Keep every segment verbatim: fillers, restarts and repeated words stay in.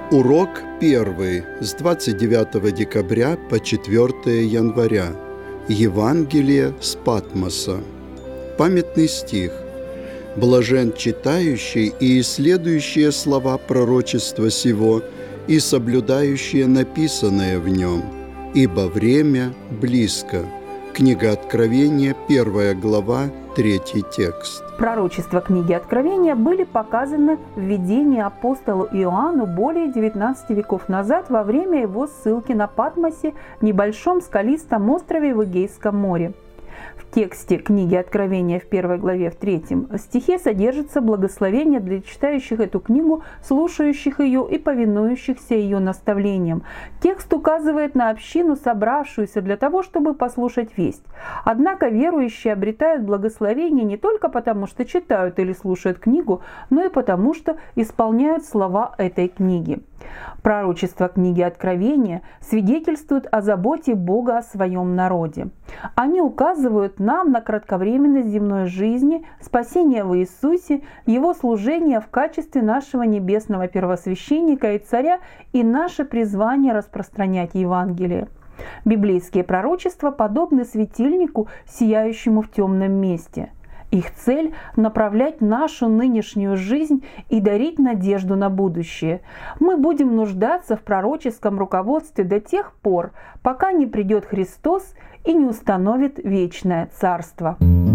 Урок первый с двадцать девятого декабря по четвёртое января. Евангелие с Патмоса. Памятный стих. «Блажен читающий и исследующие слова пророчества сего и соблюдающие написанное в нем, ибо время близко». Книга Откровения, первая глава, третий текст. Пророчества книги Откровения были показаны в видении апостолу Иоанну более девятнадцати веков назад во время его ссылки на Патмосе, небольшом скалистом острове в Эгейском море. В тексте книги Откровения в первой главе в третьем стихе содержится благословение для читающих эту книгу, слушающих ее и повинующихся ее наставлениям. Текст указывает на общину, собравшуюся для того, чтобы послушать весть. Однако верующие обретают благословение не только потому, что читают или слушают книгу, но и потому, что исполняют слова этой книги. Пророчества книги Откровения свидетельствуют о заботе Бога о своем народе. Они указывают нам на кратковременность земной жизни, спасение в Иисусе, Его служение в качестве нашего небесного первосвященника и царя и наше призвание распространять Евангелие. Библейские пророчества подобны светильнику, сияющему в темном месте. Их цель – направлять нашу нынешнюю жизнь и дарить надежду на будущее. Мы будем нуждаться в пророческом руководстве до тех пор, пока не придет Христос и не установит вечное царство.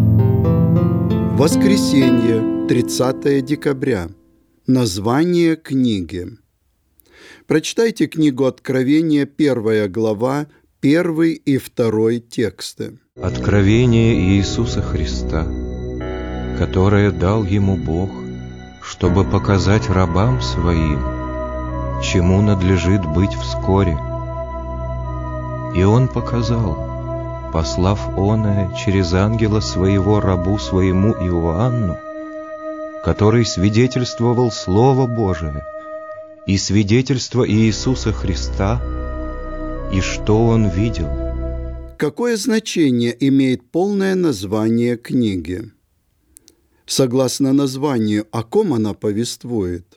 Воскресенье, тридцатое декабря. Название книги. Прочитайте книгу Откровения, первая глава, первый и второй тексты. Откровение Иисуса Христа, которое дал Ему Бог, чтобы показать рабам Своим, чему надлежит быть вскоре. И Он показал, послав оное через ангела Своего рабу Своему Иоанну, который свидетельствовал Слово Божие и свидетельство Иисуса Христа, и что Он видел. Какое значение имеет полное название книги? Согласно названию, о ком она повествует?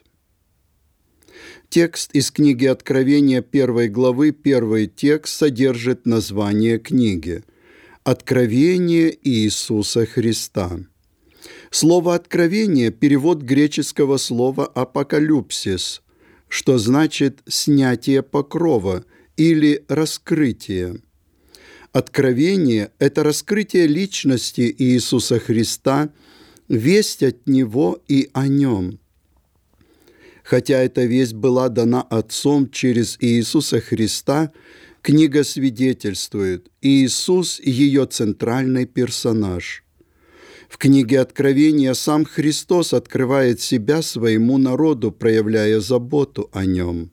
Текст из книги Откровения первой главы, первый текст содержит название книги «Откровение Иисуса Христа». Слово «откровение» – перевод греческого слова «апокалюпсис», что значит «снятие покрова» или «раскрытие». Откровение – это раскрытие личности Иисуса Христа, весть от Него и о Нем. Хотя эта весть была дана Отцом через Иисуса Христа, книга свидетельствует: Иисус – ее центральный персонаж. В книге Откровения сам Христос открывает себя своему народу, проявляя заботу о Нем.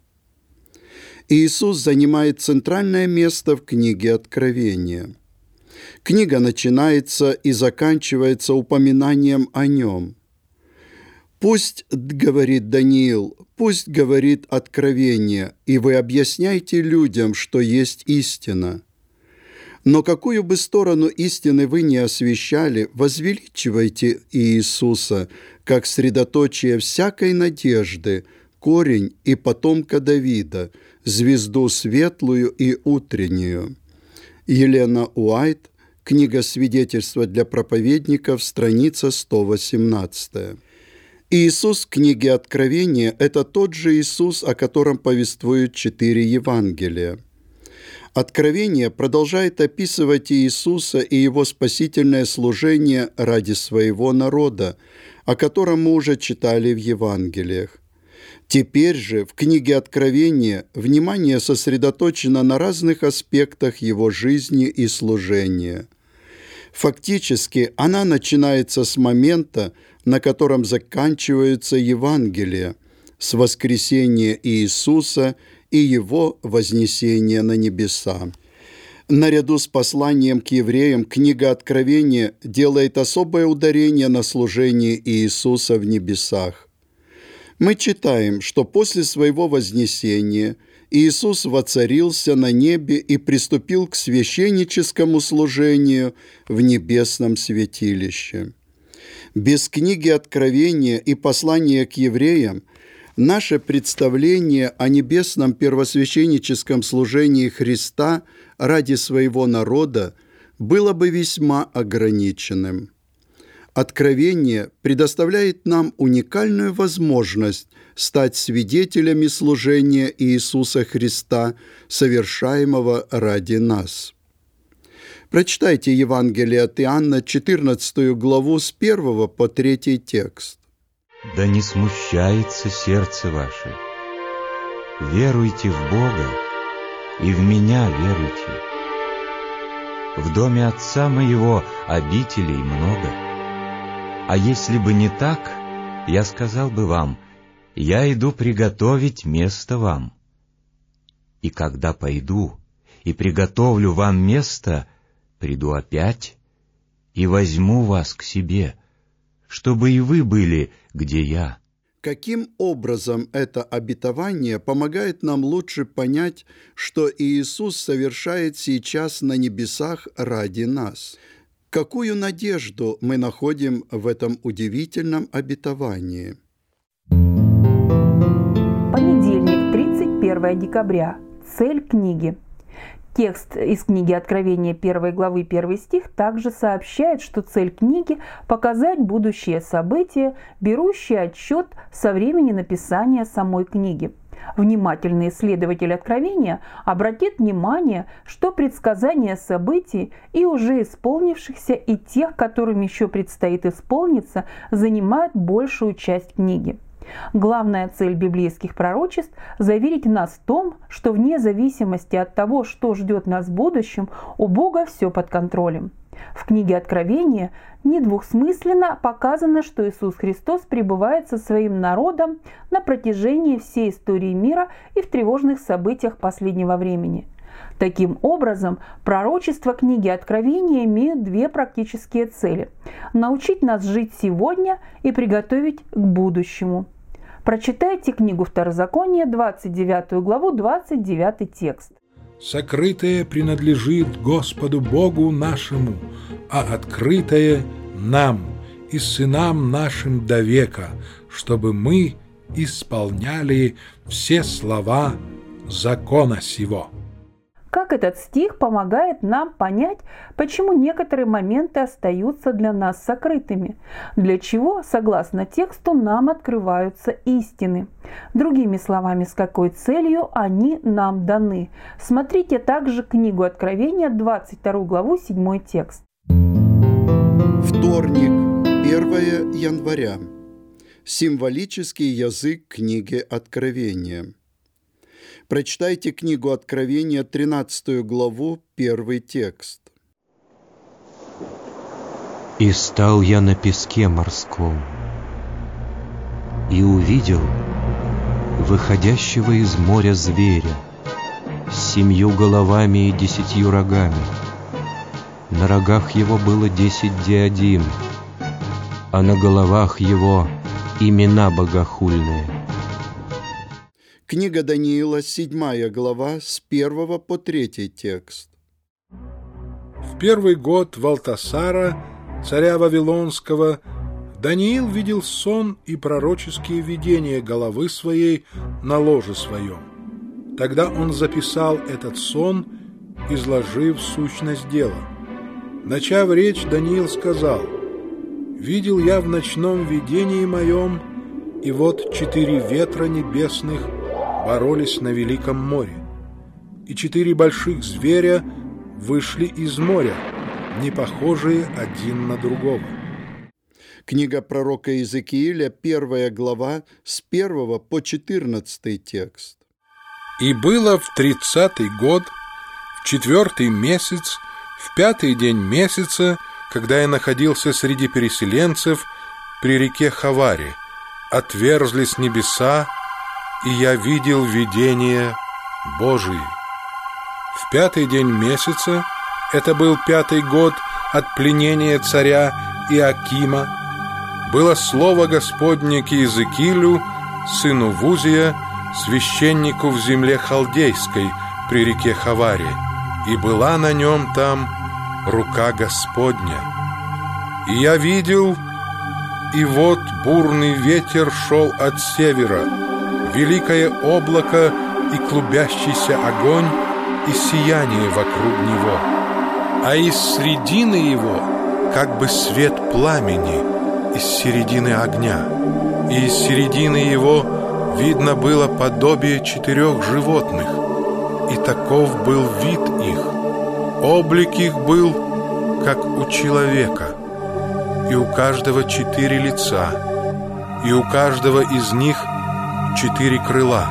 Иисус занимает центральное место в книге Откровения. Книга начинается и заканчивается упоминанием о Нем. «Пусть, — говорит Даниил, — пусть говорит Откровение, и вы объясняйте людям, что есть истина. Но какую бы сторону истины вы ни освещали, возвеличивайте Иисуса, как средоточие всякой надежды, корень и потомка Давида, звезду светлую и утреннюю». Елена Уайт, книга «Свидетельства для проповедников», страница сто восемнадцать. Иисус в книге Откровения – это тот же Иисус, о котором повествуют четыре Евангелия. Откровение продолжает описывать Иисуса и Его спасительное служение ради своего народа, о котором мы уже читали в Евангелиях. Теперь же в книге Откровения внимание сосредоточено на разных аспектах Его жизни и служения. Фактически она начинается с момента, на котором заканчиваются Евангелия, с воскресения Иисуса и Его вознесения на небеса. Наряду с посланием к евреям книга Откровения делает особое ударение на служении Иисуса в небесах. Мы читаем, что после своего вознесения Иисус воцарился на небе и приступил к священническому служению в небесном святилище. Без книги Откровения и послания к евреям Наше представление о небесном первосвященническом служении Христа ради своего народа было бы весьма ограниченным. Откровение предоставляет нам уникальную возможность стать свидетелями служения Иисуса Христа, совершаемого ради нас. Прочитайте Евангелие от Иоанна, четырнадцатую главу, с первого по третий текст. «Да не смущается сердце ваше. Веруйте в Бога, и в Меня веруйте. В доме Отца Моего обителей много. А если бы не так, я сказал бы вам, я иду приготовить место вам. И когда пойду и приготовлю вам место, приду опять и возьму вас к себе, чтобы и вы были, где я». Каким образом это обетование помогает нам лучше понять, что Иисус совершает сейчас на небесах ради нас? Какую надежду мы находим в этом удивительном обетовании? Понедельник, тридцать первое декабря. Цель книги. Текст из книги Откровения первой главы первый стих также сообщает, что цель книги – показать будущее события, берущие отсчет со времени написания самой книги. Внимательный исследователь Откровения обратит внимание, что предсказания событий и уже исполнившихся, и тех, которым еще предстоит исполниться, занимают большую часть книги. Главная цель библейских пророчеств – заверить нас в том, что вне зависимости от того, что ждет нас в будущем, у Бога все под контролем. В книге Откровения недвусмысленно показано, что Иисус Христос пребывает со своим народом на протяжении всей истории мира и в тревожных событиях последнего времени. Таким образом, пророчества книги Откровения имеют две практические цели – научить нас жить сегодня и приготовить к будущему. Прочитайте книгу Второзакония, двадцать девятую главу, двадцать девятый текст. «Сокрытое принадлежит Господу Богу нашему, а открытое нам и сынам нашим до века, чтобы мы исполняли все слова закона сего». Как этот стих помогает нам понять, почему некоторые моменты остаются для нас сокрытыми, для чего, согласно тексту, нам открываются истины. Другими словами, с какой целью они нам даны. Смотрите также книгу Откровения, двадцать вторую главу, седьмой текст. Вторник, первое января. Символический язык книги Откровения. Прочитайте книгу Откровения, тринадцатую главу, первый текст. «И стал я на песке морском, и увидел выходящего из моря зверя с семью головами и десятью рогами. На рогах его было десять диадим, а на головах его имена богохульные». Книга Даниила, седьмая глава, с первого по третий текст. В первый год Валтасара, царя Вавилонского, Даниил видел сон и пророческие видения головы своей на ложе своем. Тогда он записал этот сон, изложив сущность дела. Начав речь, Даниил сказал: «Видел я в ночном видении моем, и вот четыре ветра небесных боролись на великом море, и четыре больших зверя вышли из моря, не похожие один на другого». Книга пророка Иезекииля, первая глава, с первого по четырнадцатый текст. «И было в тридцатый год, в четвертый месяц, в пятый день месяца, когда я находился среди переселенцев при реке Хаваре, отверзлись небеса, и я видел видения Божии. В пятый день месяца, это был пятый год от пленения царя Иоакима, было слово Господне к Иезекиилю, сыну Вузия, священнику в земле халдейской при реке Хаваре, и была на нем там рука Господня. И я видел, и вот бурный ветер шел от севера, великое облако и клубящийся огонь, и сияние вокруг него, а из средины его как бы свет пламени из середины огня, и из середины его видно было подобие четырех животных, и таков был вид их. Облик их был, как у человека, и у каждого четыре лица, и у каждого из них четыре крыла,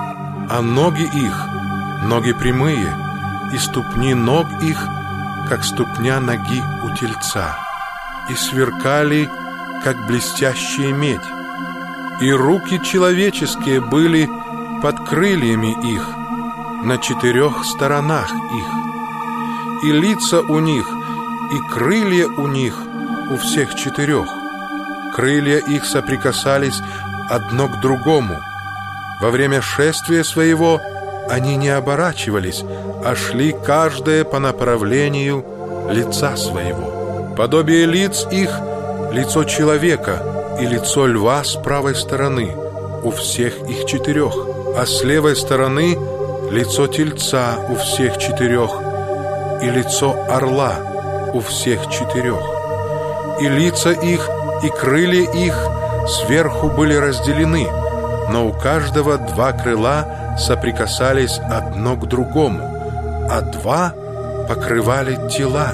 а ноги их, ноги прямые, и ступни ног их, как ступня ноги у тельца, и сверкали, как блестящая медь, и руки человеческие были под крыльями их, на четырех сторонах их, и лица у них, и крылья у них, у всех четырех. Крылья их соприкасались одно к другому. Во время шествия своего они не оборачивались, а шли каждое по направлению лица своего. Подобие лиц их — лицо человека и лицо льва с правой стороны, у всех их четырех, а с левой стороны — лицо тельца у всех четырех, и лицо орла у всех четырех. И лица их, и крылья их сверху были разделены, но у каждого два крыла соприкасались одно к другому, а два покрывали тела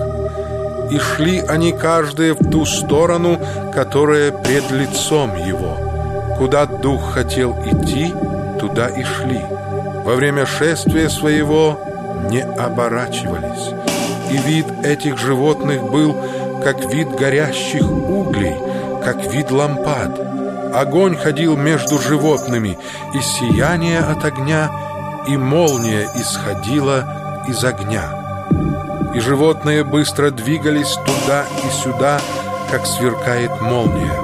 их. И шли они каждый в ту сторону, которая пред лицом его. Куда дух хотел идти, туда и шли. Во время шествия своего не оборачивались. И вид этих животных был, как вид горящих углей, как вид лампад. Огонь ходил между животными, и сияние от огня, и молния исходила из огня. И животные быстро двигались туда и сюда, как сверкает молния.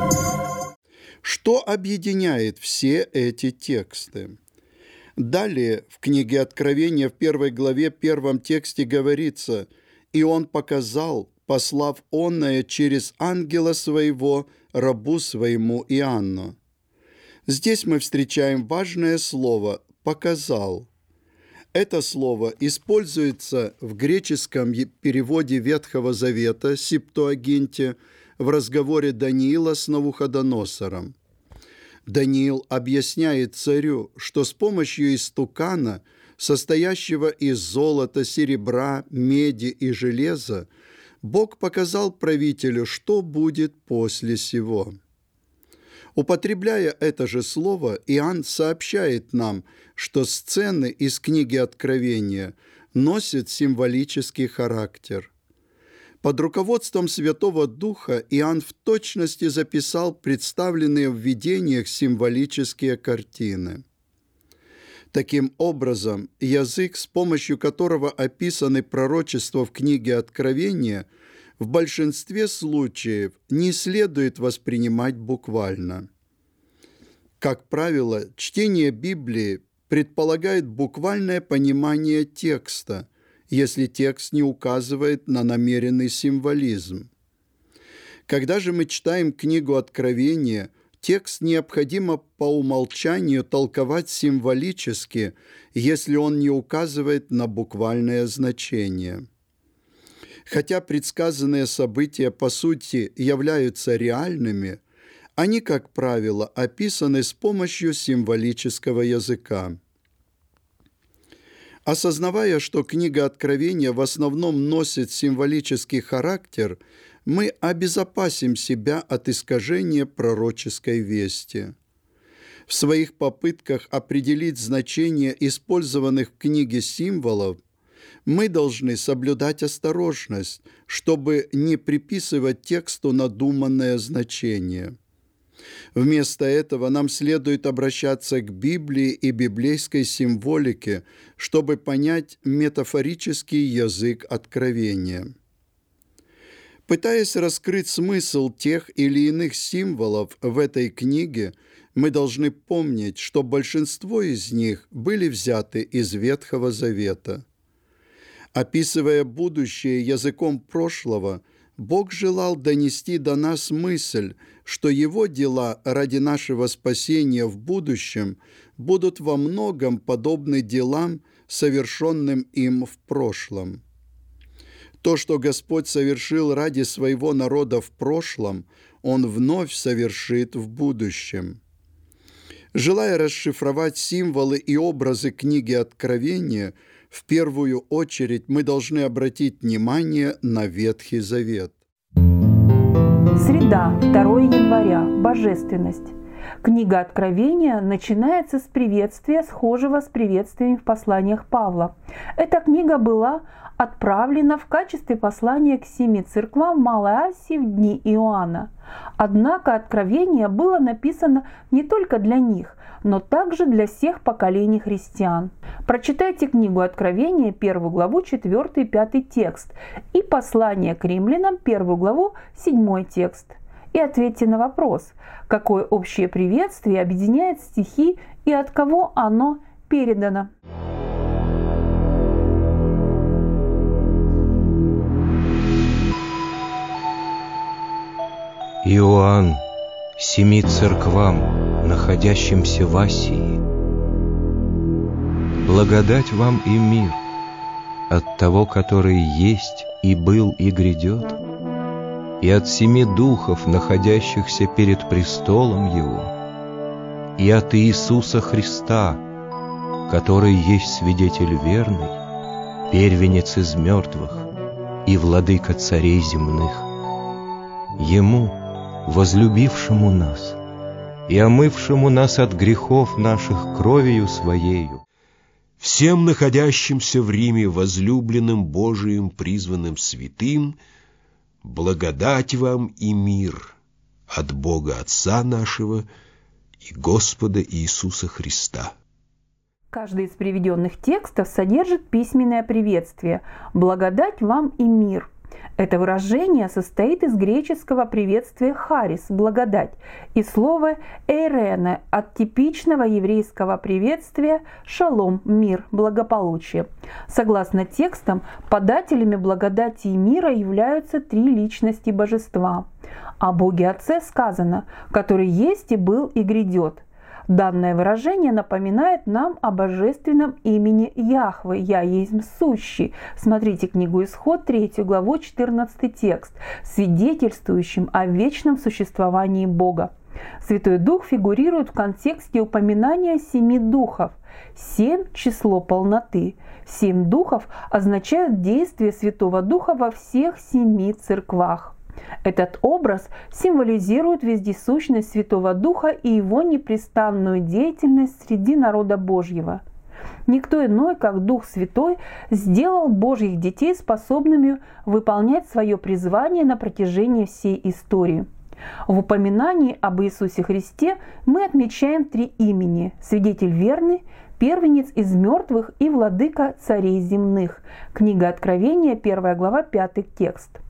Что объединяет все эти тексты? Далее в книге Откровения в первой главе, первом тексте говорится: «И он показал, послав онное через ангела своего, рабу своему Иоанну». Здесь мы встречаем важное слово «показал». Это слово используется в греческом переводе Ветхого Завета, Септуагинте, в разговоре Даниила с Навуходоносором. Даниил объясняет царю, что с помощью истукана, состоящего из золота, серебра, меди и железа, Бог показал правителю, что будет после сего. Употребляя это же слово, Иоанн сообщает нам, что сцены из книги Откровения носят символический характер. Под руководством Святого Духа Иоанн в точности записал представленные в видениях символические картины. Таким образом, язык, с помощью которого описаны пророчества в книге Откровения, в большинстве случаев не следует воспринимать буквально. Как правило, чтение Библии предполагает буквальное понимание текста, если текст не указывает на намеренный символизм. Когда же мы читаем книгу Откровения, текст необходимо по умолчанию толковать символически, если он не указывает на буквальное значение. Хотя предсказанные события по сути являются реальными, они, как правило, описаны с помощью символического языка. Осознавая, что книга Откровения в основном носит символический характер, мы обезопасим себя от искажения пророческой вести. В своих попытках определить значение использованных в книге символов мы должны соблюдать осторожность, чтобы не приписывать тексту надуманное значение. Вместо этого нам следует обращаться к Библии и библейской символике, чтобы понять метафорический язык Откровения. Пытаясь раскрыть смысл тех или иных символов в этой книге, мы должны помнить, что большинство из них были взяты из Ветхого Завета. Описывая будущее языком прошлого, Бог желал донести до нас мысль, что Его дела ради нашего спасения в будущем будут во многом подобны делам, совершенным им в прошлом. То, что Господь совершил ради своего народа в прошлом, Он вновь совершит в будущем. Желая расшифровать символы и образы книги Откровения, в первую очередь мы должны обратить внимание на Ветхий Завет. Среда, второе января. Божественность. Книга Откровения начинается с приветствия, схожего с приветствиями в посланиях Павла. Эта книга была отправлена в качестве послания к семи церквам Малой Асии в дни Иоанна. Однако Откровение было написано не только для них, но также для всех поколений христиан. Прочитайте книгу Откровения, первую главу, четвёртый и пятый текст, и послание к римлянам, первую главу, седьмой текст. И ответьте на вопрос, какое общее приветствие объединяет стихи и от кого оно передано. Иоанн, семи церквам, находящимся в Асии. Благодать вам и мир от того, который есть и был и грядет, и от семи духов, находящихся перед престолом Его, и от Иисуса Христа, который есть свидетель верный, первенец из мертвых и владыка царей земных. Ему, возлюбившему нас и омывшему нас от грехов наших кровью Своею, всем находящимся в Риме, возлюбленным Божиим, призванным святым, благодать вам и мир от Бога Отца нашего и Господа Иисуса Христа. Каждый из приведенных текстов содержит письменное приветствие «Благодать вам и мир». Это выражение состоит из греческого приветствия «харис» – «благодать» и слова «эйрене» от типичного еврейского приветствия «шалом» – «мир», «благополучие». Согласно текстам, подателями благодати и мира являются три личности божества. О Боге Отце сказано, который есть и был и грядет. Данное выражение напоминает нам о божественном имени Яхве «Я есть сущий». Смотрите книгу Исход, третью главу, четырнадцатый текст, свидетельствующим о вечном существовании Бога. Святой Дух фигурирует в контексте упоминания семи духов. Семь – число полноты. Семь духов означают действие Святого Духа во всех семи церквах. Этот образ символизирует вездесущность Святого Духа и его непрестанную деятельность среди народа Божьего. Никто иной, как Дух Святой, сделал Божьих детей способными выполнять свое призвание на протяжении всей истории. В упоминании об Иисусе Христе мы отмечаем три имени – свидетель верный, первенец из мертвых и владыка царей земных. Книга Откровения, первая глава, пятый текст.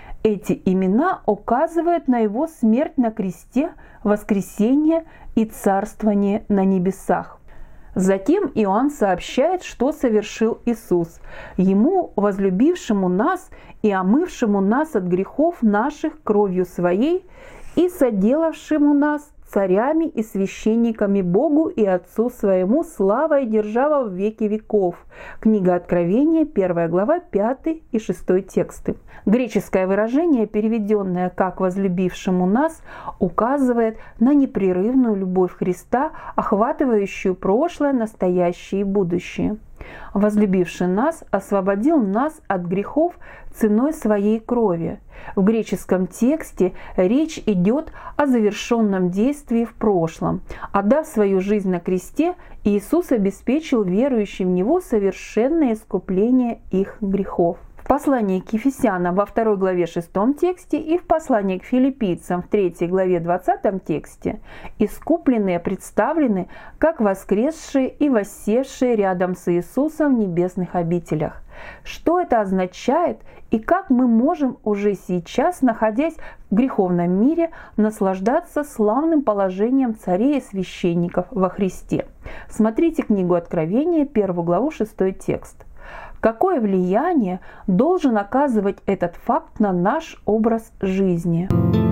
Эти имена указывают на Его смерть на кресте, воскресение и царствование на небесах. Затем Иоанн сообщает, что совершил Иисус. Ему, возлюбившему нас и омывшему нас от грехов наших кровью Своей, и соделавшему нас царями и священниками Богу и Отцу Своему, слава и держава в веки веков. Книга Откровения, первая глава, пятый и шестой тексты. Греческое выражение, переведенное как «возлюбившему нас», указывает на непрерывную любовь Христа, охватывающую прошлое, настоящее и будущее. «Возлюбивший нас освободил нас от грехов ценой своей крови». В греческом тексте речь идет о завершенном действии в прошлом. Отдав свою жизнь на кресте, Иисус обеспечил верующим в Него совершенное искупление их грехов. В послании к Ефесянам во второй главе шестом тексте и в послании к Филиппийцам в третьей главе двадцатом тексте искупленные представлены как воскресшие и воссевшие рядом с Иисусом в небесных обителях. Что это означает и как мы можем уже сейчас, находясь в греховном мире, наслаждаться славным положением царей и священников во Христе? Смотрите книгу Откровения, первую главу, шестой текст. Какое влияние должен оказывать этот факт на наш образ жизни?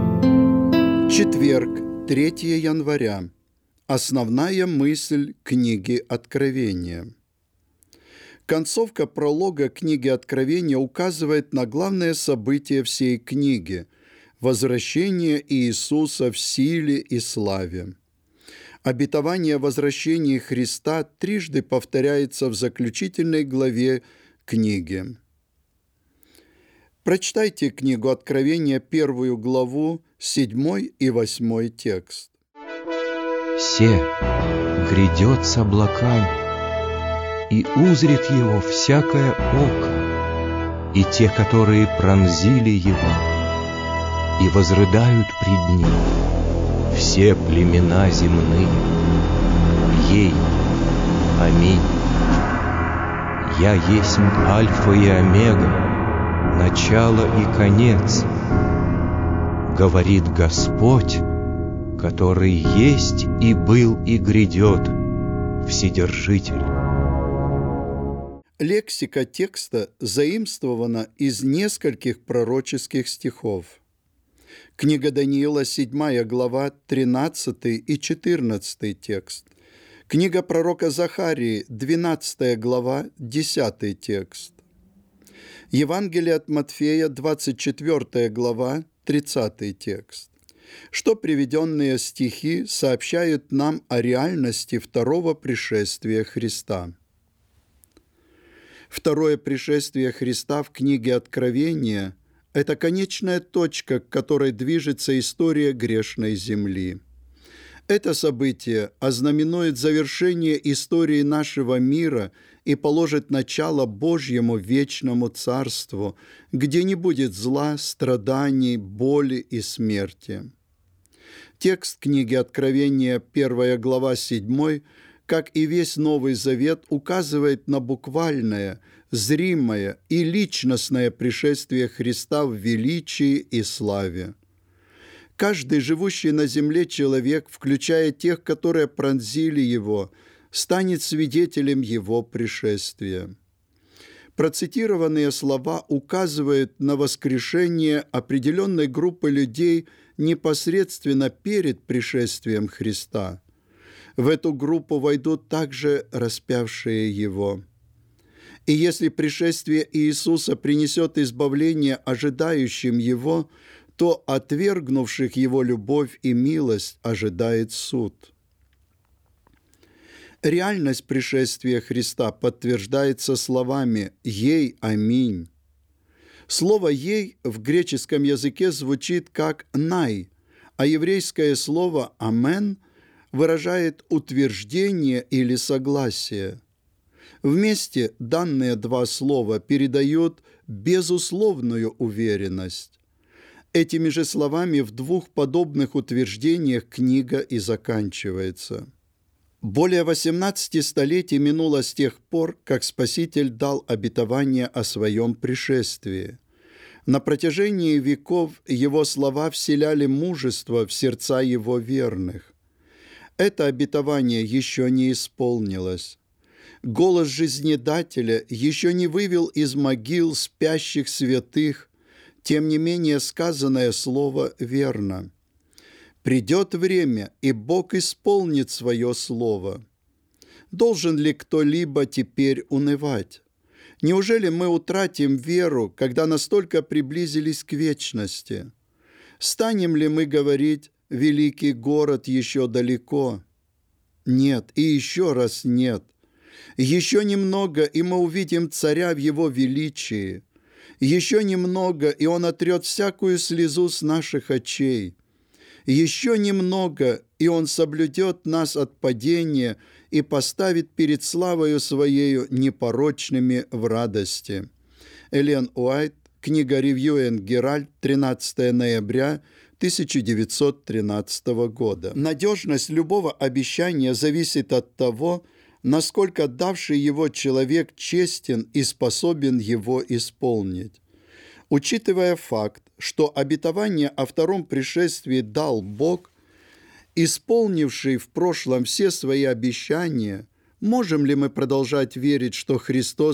Четверг, третьего января. Основная мысль книги Откровения. Концовка пролога книги Откровения указывает на главное событие всей книги – возвращение Иисуса в силе и славе. Обетование о возвращении Христа трижды повторяется в заключительной главе книги. Прочитайте книгу Откровения, первую главу, седьмой и восьмой текст. «Се грядет с облаками, и узрит его всякое око, и те, которые пронзили его, и возрыдают пред ним все племена земные. Ей, аминь. Я есть Альфа и Омега, начало и конец, говорит Господь, который есть и был и грядет, Вседержитель». Лексика текста заимствована из нескольких пророческих стихов. Книга Даниила, седьмая глава, тринадцатый и четырнадцатый текст. Книга пророка Захарии, двенадцатая глава, десятый текст. Евангелие от Матфея, двадцать четвёртая глава, тридцатый текст. Что приведенные стихи сообщают нам о реальности второго пришествия Христа. Второе пришествие Христа в книге Откровения – это конечная точка, к которой движется история грешной земли. Это событие ознаменует завершение истории нашего мира и положит начало Божьему вечному царству, где не будет зла, страданий, боли и смерти. Текст книги Откровения, первая глава, седьмой, как и весь Новый Завет, указывает на буквальное, зримое и личностное пришествие Христа в величии и славе. Каждый живущий на земле человек, включая тех, которые пронзили Его, станет свидетелем Его пришествия. Процитированные слова указывают на воскрешение определенной группы людей непосредственно перед пришествием Христа. В эту группу войдут также распявшие Его. И если пришествие Иисуса принесет избавление ожидающим Его, то отвергнувших Его любовь и милость ожидает суд. Реальность пришествия Христа подтверждается словами «Ей, аминь». Слово «ей» в греческом языке звучит как «най», а еврейское слово «амен» выражает утверждение или согласие. Вместе данные два слова передают безусловную уверенность. Этими же словами в двух подобных утверждениях книга и заканчивается. Более восемнадцати столетий минуло с тех пор, как Спаситель дал обетование о своем пришествии. На протяжении веков Его слова вселяли мужество в сердца Его верных. Это обетование еще не исполнилось. Голос жизнедателя еще не вывел из могил спящих святых, тем не менее сказанное слово верно. Придет время, и Бог исполнит свое слово. Должен ли кто-либо теперь унывать? Неужели мы утратим веру, когда настолько приблизились к вечности? Станем ли мы говорить «великий город еще далеко»? Нет, и еще раз нет. Еще немного, и мы увидим царя в его величии. Еще немного, и он отрет всякую слезу с наших очей. Еще немного, и он соблюдет нас от падения и поставит перед славою Своею непорочными в радости. Эллен Уайт, книга Review and Herald, тринадцатого ноября тысяча девятьсот тринадцатого года. Надежность любого обещания зависит от того, насколько давший его человек честен и способен его исполнить. Учитывая факт, что обетование о втором пришествии дал Бог, исполнивший в прошлом все свои обещания, можем ли мы продолжать верить, что Христос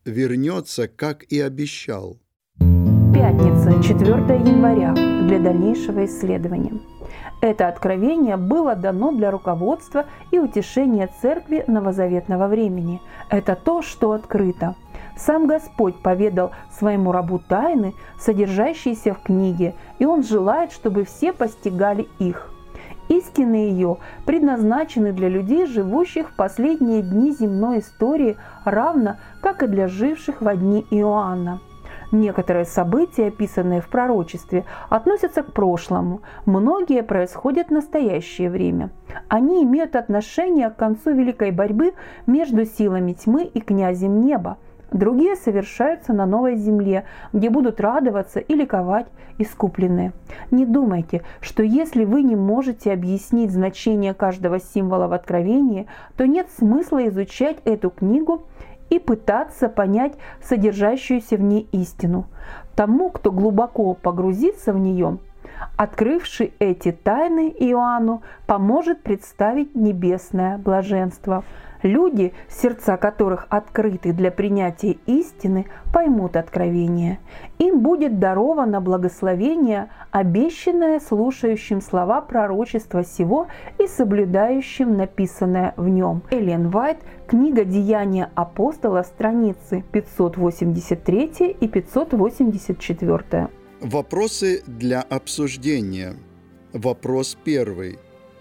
вернется, как и обещал. Пятница, четвёртое января, для дальнейшего исследования. Это откровение было дано для руководства и утешения Церкви новозаветного времени. Это то, что открыто. Сам Господь поведал своему рабу тайны, содержащиеся в книге, и Он желает, чтобы все постигали их. Истины ее предназначены для людей, живущих в последние дни земной истории, равно как и для живших во дни Иоанна. Некоторые события, описанные в пророчестве, относятся к прошлому, многие происходят в настоящее время. Они имеют отношение к концу великой борьбы между силами тьмы и князем неба. Другие совершаются на новой земле, где будут радоваться и ликовать искупленные. Не думайте, что если вы не можете объяснить значение каждого символа в Откровении, то нет смысла изучать эту книгу и пытаться понять содержащуюся в ней истину. Тому, кто глубоко погрузится в нее, открывший эти тайны Иоанну, поможет представить небесное блаженство. Люди, сердца которых открыты для принятия истины, поймут откровение. Им будет даровано благословение, обещанное слушающим слова пророчества сего и соблюдающим написанное в нем. Эллен Уайт, книга «Деяния апостола», страницы пятьсот восемьдесят три и пятьсот восемьдесят четыре. Вопросы для обсуждения. Вопрос первый.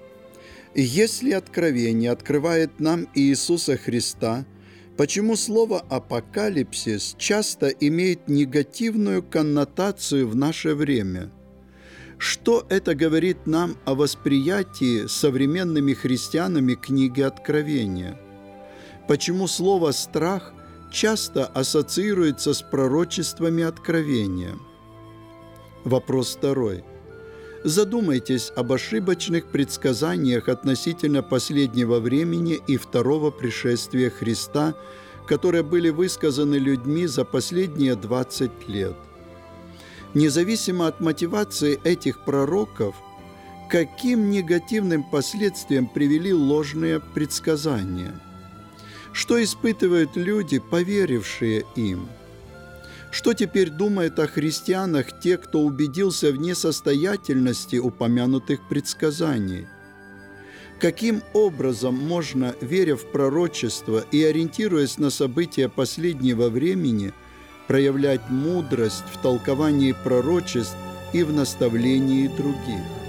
Если Откровение открывает нам Иисуса Христа, почему слово «апокалипсис» часто имеет негативную коннотацию в наше время? Что это говорит нам о восприятии современными христианами книги Откровения? Почему слово «страх» часто ассоциируется с пророчествами Откровения? Вопрос второй. Задумайтесь об ошибочных предсказаниях относительно последнего времени и второго пришествия Христа, которые были высказаны людьми за последние двадцать лет. Независимо от мотивации этих пророков, каким негативным последствиям привели ложные предсказания? Что испытывают люди, поверившие им? Что теперь думают о христианах те, кто убедился в несостоятельности упомянутых предсказаний? Каким образом можно, веря в пророчество и ориентируясь на события последнего времени, проявлять мудрость в толковании пророчеств и в наставлении других?